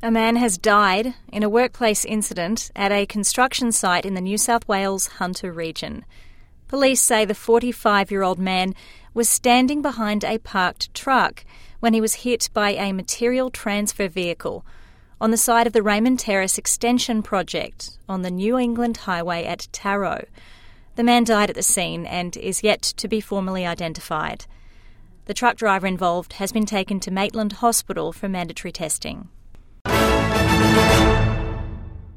A man has died in a workplace incident at a construction site in the New South Wales Hunter region. Police say the 45-year-old man was standing behind a parked truck when he was hit by a material transfer vehicle on the side of the Raymond Terrace Extension project on the New England Highway at Tarot. The man died at the scene and is yet to be formally identified. The truck driver involved has been taken to Maitland Hospital for mandatory testing.